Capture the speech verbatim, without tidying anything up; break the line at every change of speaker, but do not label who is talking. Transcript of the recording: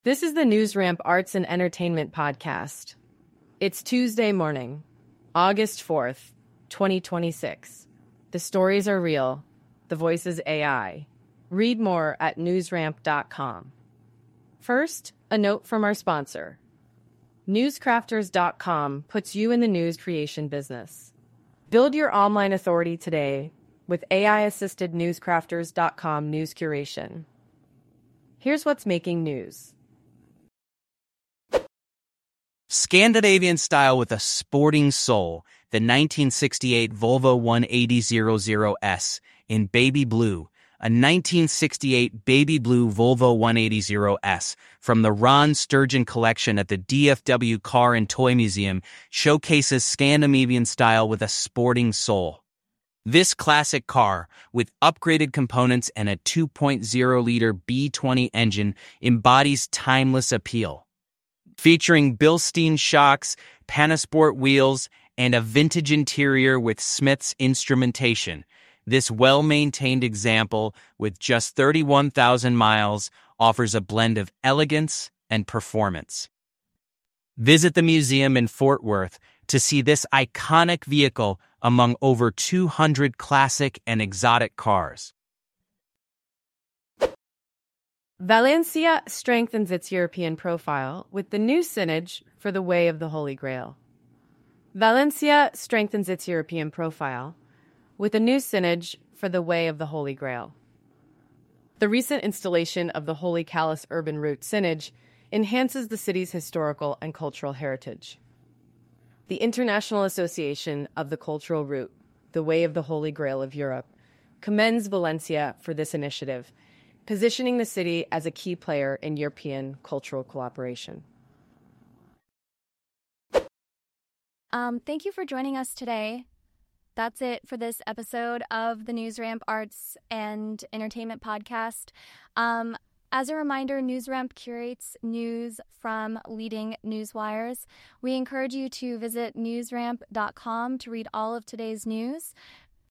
This is the NewsRamp Arts and Entertainment Podcast. It's Tuesday morning, August fourth, twenty twenty-six. The stories are real. The voice is A I. Read more at newsramp dot com. First, a note from our sponsor. newscrafters dot com puts you in the news creation business. Build your online authority today with A I-assisted newscrafters dot com news curation. Here's what's making news.
Scandinavian style with a sporting soul, the nineteen sixty-eight Volvo one eighty hundred S in baby blue, a nineteen sixty-eight baby blue Volvo one eighty hundred S from the Ron Sturgeon collection at the D F W Car and Toy Museum showcases Scandinavian style with a sporting soul. This classic car, with upgraded components and a two point oh liter B twenty engine, embodies timeless appeal. Featuring Bilstein shocks, Panasport wheels, and a vintage interior with Smith's instrumentation, this well-maintained example, with just thirty-one thousand miles, offers a blend of elegance and performance. Visit the museum in Fort Worth to see this iconic vehicle among over two hundred classic and exotic cars.
Valencia strengthens its European profile with the new signage for the Way of the Holy Grail. Valencia strengthens its European profile with a new signage for the Way of the Holy Grail. The recent installation of the Holy Chalice Urban Route signage enhances the city's historical and cultural heritage. The International Association of the Cultural Route, the Way of the Holy Grail of Europe, commends Valencia for this initiative, positioning the city as a key player in European cultural cooperation.
Um, thank you for joining us today. That's it for this episode of the NewsRamp Arts and Entertainment Podcast. Um, as a reminder, NewsRamp curates news from leading news wires. We encourage you to visit newsramp dot com to read all of today's news.